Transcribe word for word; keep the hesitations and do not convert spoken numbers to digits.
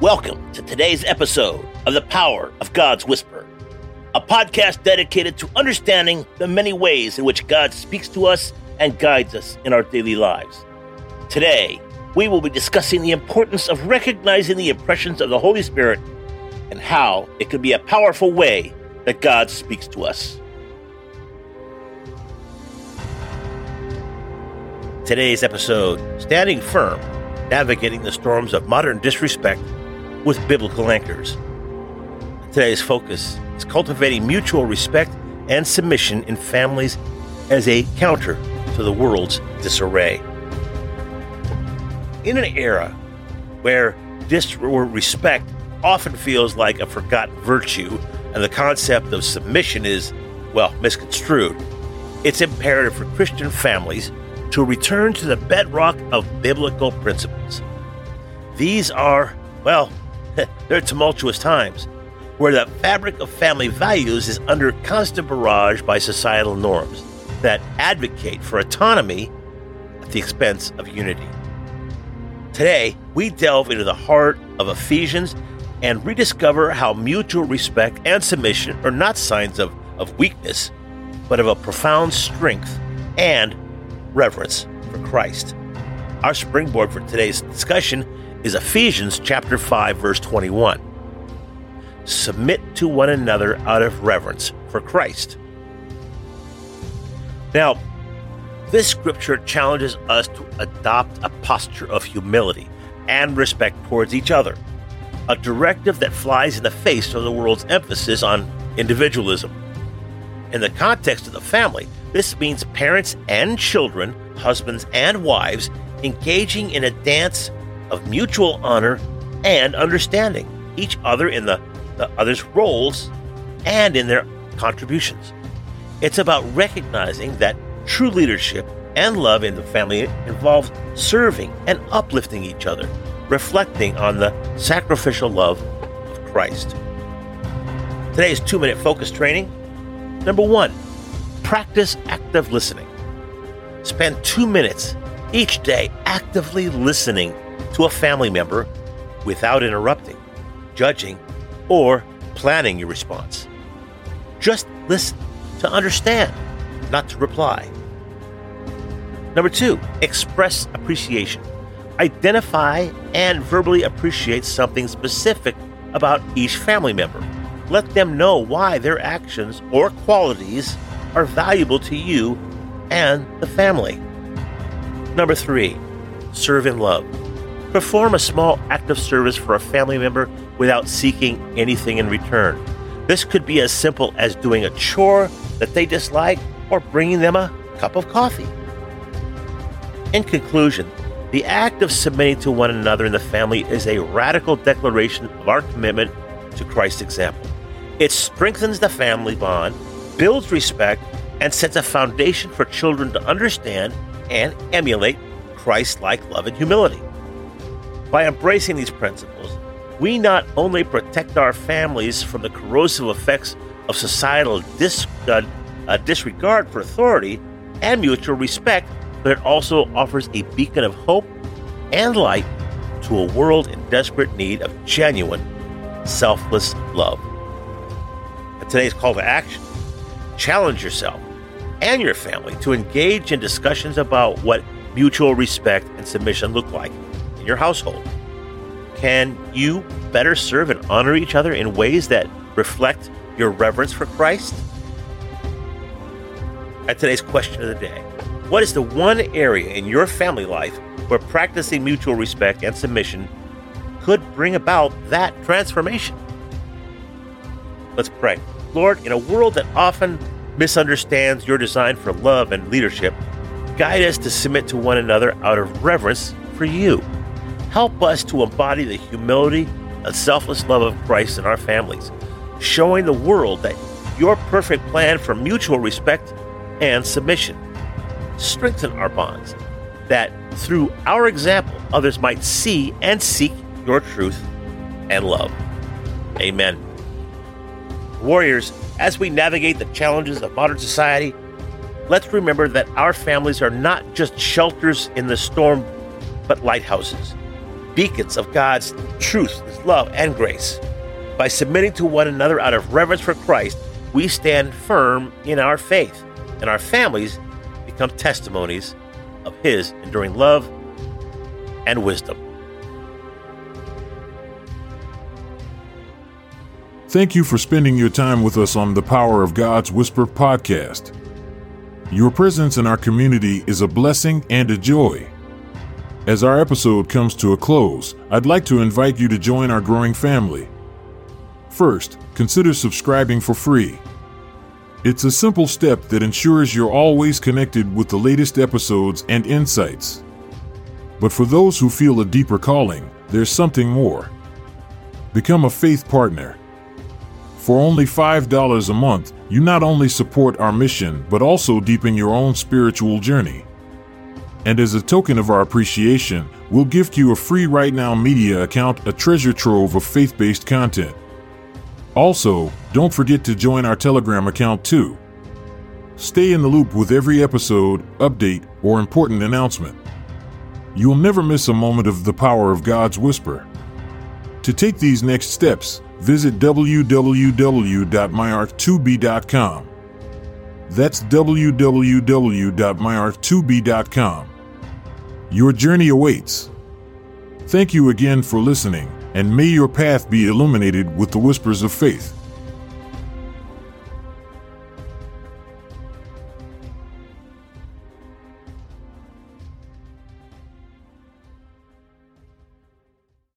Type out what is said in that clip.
Welcome to today's episode of The Power of God's Whisper, a podcast dedicated to understanding the many ways in which God speaks to us and guides us in our daily lives. Today, we will be discussing the importance of recognizing the impressions of the Holy Spirit and how it can be a powerful way that God speaks to us. Today's episode, Standing Firm, Navigating the Storms of Modern Disrespect with Biblical Anchors. Today's focus is cultivating mutual respect and submission in families as a counter to the world's disarray. In an era where disrespect often feels like a forgotten virtue and the concept of submission is, well, misconstrued, it's imperative for Christian families to return to the bedrock of biblical principles. These are, well, they're tumultuous times where the fabric of family values is under constant barrage by societal norms that advocate for autonomy at the expense of unity. Today, we delve into the heart of Ephesians and rediscover how mutual respect and submission are not signs of, of weakness, but of a profound strength and reverence for Christ. Our springboard for today's discussion is Ephesians chapter five, verse twenty-one. Submit to one another out of reverence for Christ. Now, this scripture challenges us to adopt a posture of humility and respect towards each other, a directive that flies in the face of the world's emphasis on individualism. In the context of the family, this means parents and children, husbands and wives, engaging in a dance of mutual honor and understanding each other in the, the other's roles and in their contributions. It's about recognizing that true leadership and love in the family involves serving and uplifting each other, reflecting on the sacrificial love of Christ. Today's two-minute focus training. Number one, practice active listening. Spend two minutes each day actively listening to a family member without interrupting, judging, or planning your response. Just listen to understand, not to reply. Number two, express appreciation. Identify and verbally appreciate something specific about each family member. Let them know why their actions or qualities are valuable to you and the family. Number three, serve in love. Perform a small act of service for a family member without seeking anything in return. This could be as simple as doing a chore that they dislike or bringing them a cup of coffee. In conclusion, the act of submitting to one another in the family is a radical declaration of our commitment to Christ's example. It strengthens the family bond, builds respect, and sets a foundation for children to understand and emulate Christ-like love and humility. By embracing these principles, we not only protect our families from the corrosive effects of societal dis- uh, uh, disregard for authority and mutual respect, but it also offers a beacon of hope and light to a world in desperate need of genuine, selfless love. And today's call to action: challenge yourself and your family to engage in discussions about what mutual respect and submission look like in your household. Can you better serve and honor each other in ways that reflect your reverence for Christ? And today's question of the day: what is the one area in your family life where practicing mutual respect and submission could bring about that transformation? Let's pray. Lord, in a world that often misunderstands your design for love and leadership, guide us to submit to one another out of reverence for you. Help us to embody the humility and selfless love of Christ in our families, showing the world that your perfect plan for mutual respect and submission. Strengthen our bonds, that through our example, others might see and seek your truth and love. Amen. Warriors, as we navigate the challenges of modern society, let's remember that our families are not just shelters in the storm, but lighthouses. beacons of God's truth, His love, and grace. By submitting to one another out of reverence for Christ, we stand firm in our faith, and our families become testimonies of His enduring love and wisdom. Thank you for spending your time with us on the Power of God's Whisper podcast. Your presence in our community is a blessing and a joy. As our episode comes to a close, I'd like to invite you to join our growing family. First, consider subscribing for free. It's a simple step that ensures you're always connected with the latest episodes and insights. But for those who feel a deeper calling, there's something more. Become a faith partner. For only five dollars a month, you not only support our mission, but also deepen your own spiritual journey. And as a token of our appreciation, we'll gift you a free Right Now Media account, a treasure trove of faith-based content. Also, don't forget to join our Telegram account too. Stay in the loop with every episode, update, or important announcement. You'll never miss a moment of the power of God's Whisper. To take these next steps, visit w w w dot my ark two b dot com. That's w w w dot my ark two b dot com. Your journey awaits. Thank you again for listening, and may your path be illuminated with the whispers of faith.